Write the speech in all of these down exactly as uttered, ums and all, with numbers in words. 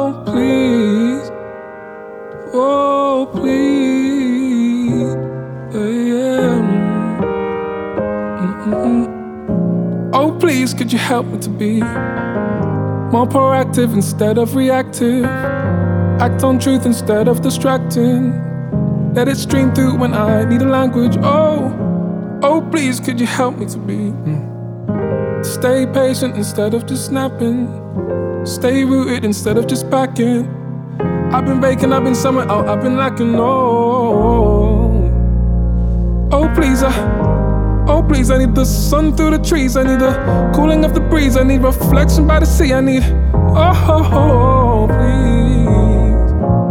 oh please, oh please, yeah, yeah. Mm-mm-mm. Oh please, could you help me to be more proactive instead of reactive? Act on truth instead of distracting. Let it stream through when I need a language. Oh, oh please, could you help me to be mm. Stay patient instead of just snapping. Stay rooted instead of just packing. I've been baking, I've been somewhere out, I've been lacking. Oh, oh please, I, oh please, I need the sun through the trees. I need the cooling of the breeze. I need reflection by the sea. I need, oh, oh, oh please.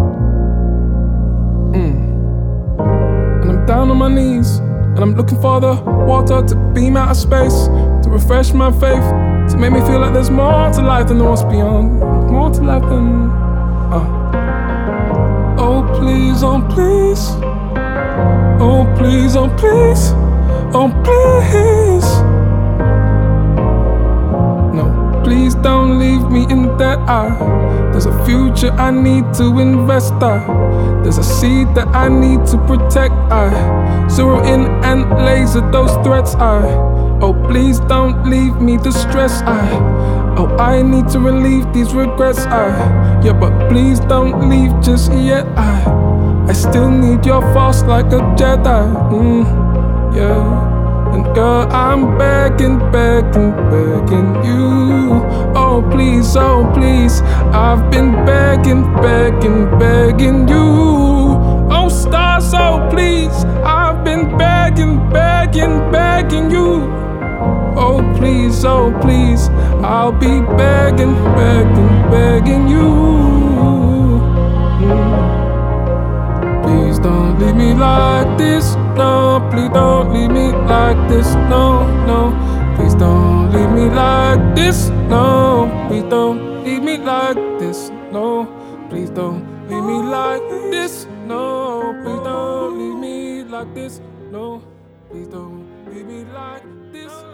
Mm. And I'm down on my knees, and I'm looking for the water to beam out of space, to refresh my faith, to make me feel like there's more to life than what's beyond. More to life than, uh. Oh please, oh please, oh please, oh please, oh please. No, please don't leave me in debt. I, there's a future I need to invest. I, there's a seed that I need to protect. I zero in and laser those threats. I, oh please don't leave me distressed. I, oh I need to relieve these regrets. I, yeah but please don't leave just yet. I, I still need your force like a Jedi. Mm, yeah. And girl, I'm begging, begging, begging you. Oh please, oh please, I've been begging, begging, begging you. Oh stars, oh please, I've been begging, begging, begging you. Oh please, oh please, I'll be begging, begging, begging you. Mm. Please don't leave me like this, no. Please don't leave me like this, no, no. Please don't leave me like this, no. Please don't leave me like this, no. Please don't leave me like this, no. Please don't leave me like this, no. Please don't leave me like this.